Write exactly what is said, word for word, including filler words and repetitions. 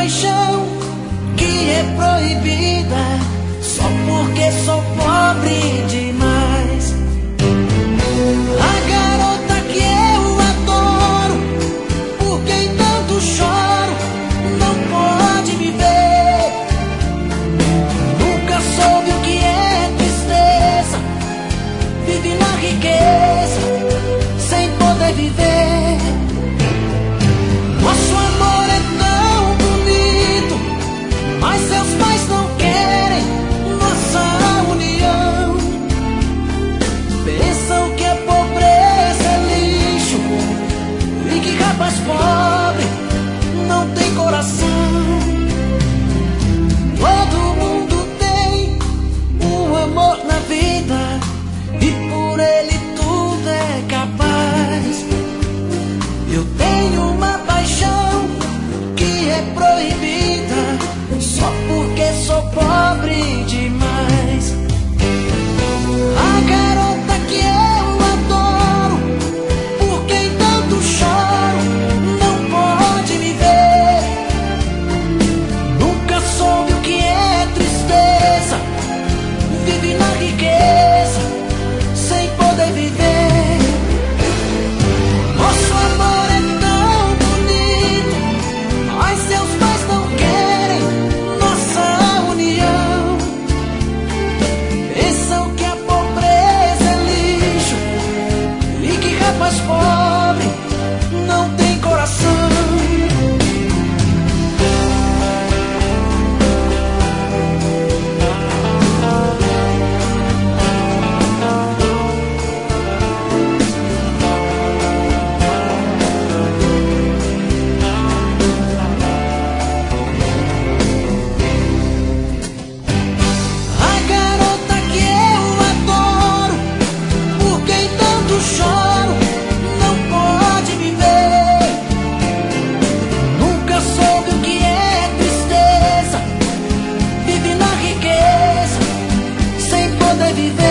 paixão que é proibida só porque sou pobre demais. A garota que eu adoro, por quem tanto choro, não pode me ver. Nunca soube o que é tristeza, vive na riqueza sem poder viver. Nosso amor é tão bonito, mas seus pais não querem nossa união. Pensam que a pobreza é lixo e que rapaz pobre não tem coração. Todo mundo tem um amor na vida e por ele tudo é capaz. Eu tenho uma paixão que é proibida só porque sou pobre demais. A garota que eu adoro, por quem tanto choro, não pode me ver. Nunca soube o que é tristeza, vive na riqueza sem poder viver. Nosso amor é tão bonito, mas seus pais não querem nossa união. Pensam que a pobreza é lixo e que rapaz pobre não tem coração. A garota que eu adoro, por quem tanto choro, não pode me ver. Nunca soube o que é tristeza, vive na riqueza sem poder viver.